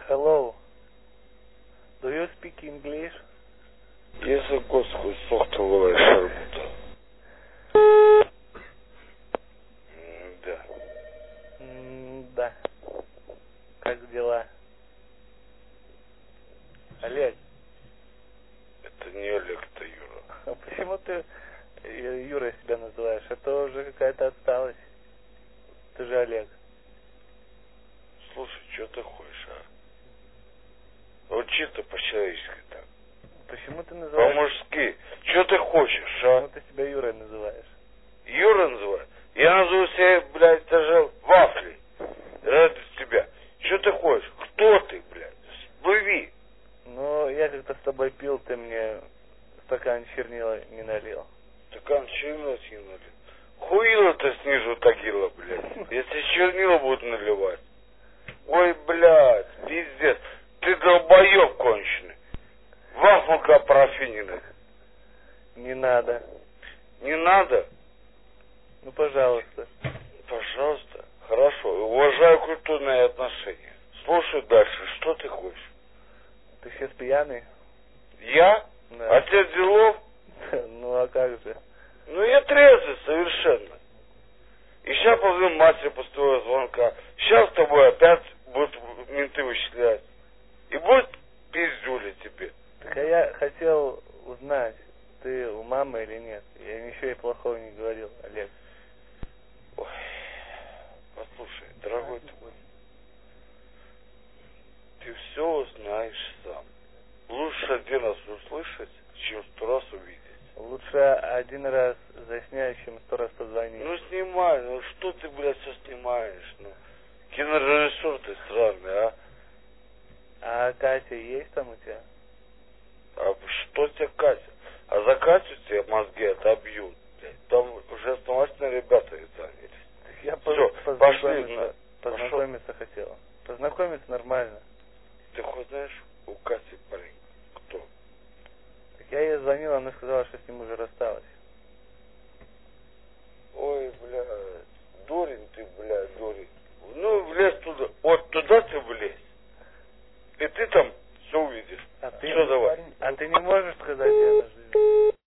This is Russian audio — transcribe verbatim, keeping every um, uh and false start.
Hello. Do you speak English? Если Господь сохта вылай шарбута. Да. Да. Как дела? Олег. Это не Олег, это Юра. А почему ты Юрой себя называешь? Это уже какая-то отсталость. Ты же Олег. Слушай, что ты хочешь, а? Вот чисто по-человечески так. Почему ты называешь? По-мужски. Что ты хочешь, а? Почему ты себя Юрой называешь? Юра называю? Я назову себя, блядь, даже Вафлей. Ради тебя. Что ты хочешь? Кто ты, блядь? Всплыви. Ну, я как-то с тобой пил, ты мне стакан чернила не налил. Стакан чернила не налил. Хуило-то снизу тагила, блядь. Если чернила будут наливать. Ой, блядь, пиздец. Ты долбоеб конченый. Вафлка парафинина. Не надо. Не надо? Ну, пожалуйста. Пожалуйста. Хорошо. Уважаю культурные отношения. Слушай дальше. Что ты хочешь? Ты сейчас пьяный? Я? Да. Отец делов? Ну, а как же? Ну, я трезвый совершенно. И сейчас позовем матери после твоего звонка. Сейчас с тобой опять будут менты вычислять. И будет пиздюля тебе. Так а я хотел узнать, ты у мамы или нет. Я ничего ей плохого не говорил, Олег. Ой, послушай, дорогой ты мой, ты все узнаешь сам. Лучше один раз услышать, чем сто раз увидеть. Лучше один раз заснять, чем сто раз позвонить. Ну снимай, ну что ты, блядь, все снимаешь, ну. Кинорежиссер ты странный, а? А Катя есть там у тебя? А что тебе Катя? А за Катю тебе мозги отобьют, блядь. Там уже основательно ребята и занялись. Я Все, поз- пошли. познакомиться, познакомиться хотел. Познакомиться нормально. Ты хоть знаешь, у Кати парень кто? Так я ей звонил, она сказала, что с ним уже рассталась.